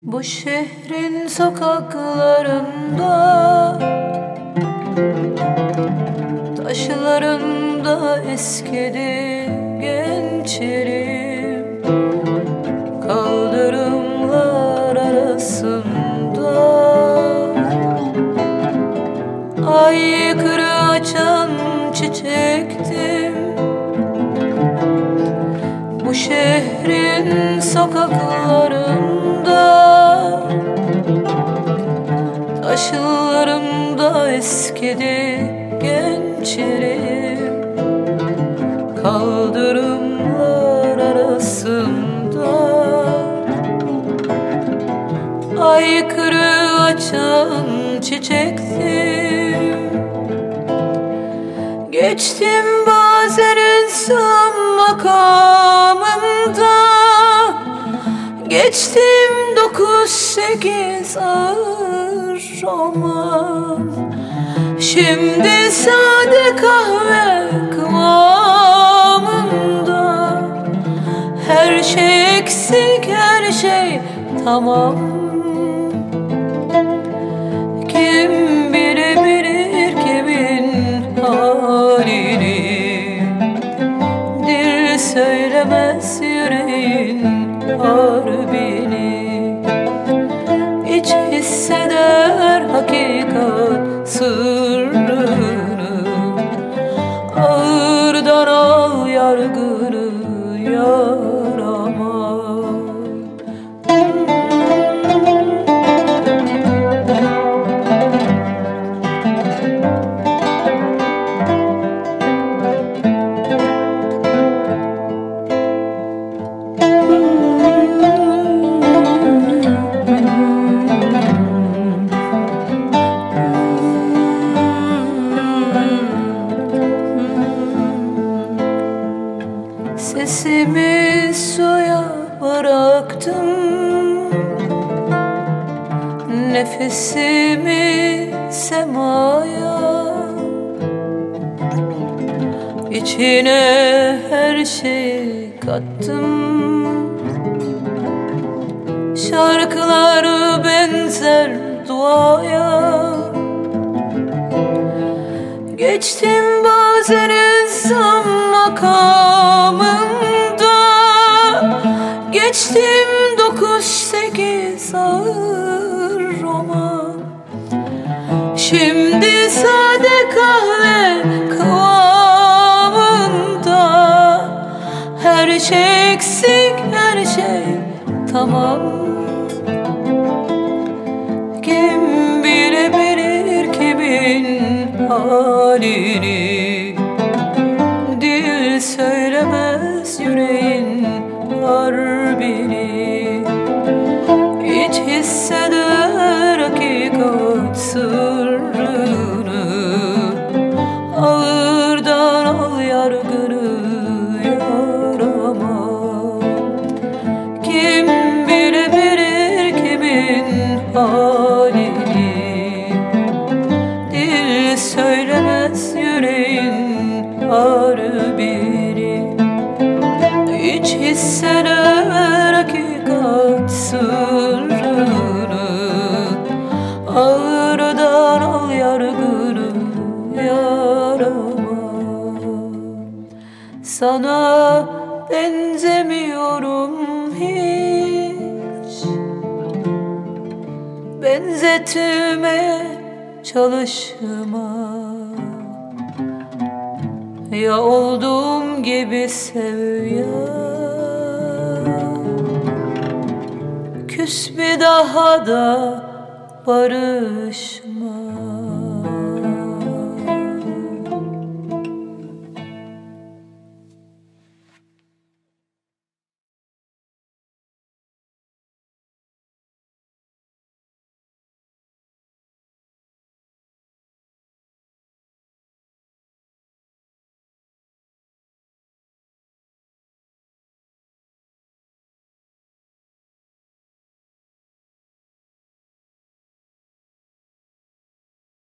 Bu şehrin sokaklarında, taşlarında eskidi gençlerim. Kaldırımlar arasında aykırı açan çiçektim. Bu şehrin sokaklarında, taşlarımda eskidi gençlerim. Kaldırımlar arasında aykırı açan çiçektim. Geçtim bazen insan makamında, geçtim 9-8 ağır roman. Şimdi sade kahve kıvamında, her şey eksik, her şey tamam. Kim bilir kimin halini, dil söylemez yüreğin harbini. İç hisseder hakikat sırrını, ağırdan al yargını yarama. Sesimi suya bıraktım, nefesimi semaya. İçine her şeyi kattım, şarkıları benzer duaya. Geçtim bazen insan makamında, geçtim 9-8 ağır roman. Şimdi sade kahve kıvamında, her şey eksik, her şey tamam. Kim bilir kimin halini, dil söylemez yüreğin harbini. İç hisseder hakikat sırrını, ağırdan al yargını yarama. Kim bilir kimin halini, dil söylemez yüreğin harbini. İç hisseder hakikat sırrını, ağırdan al yargını yarama. Sana benzemiyorum hiç, benzetmeye çalışma. Ya olduğum gibi sev ya, küs bir daha da barışma.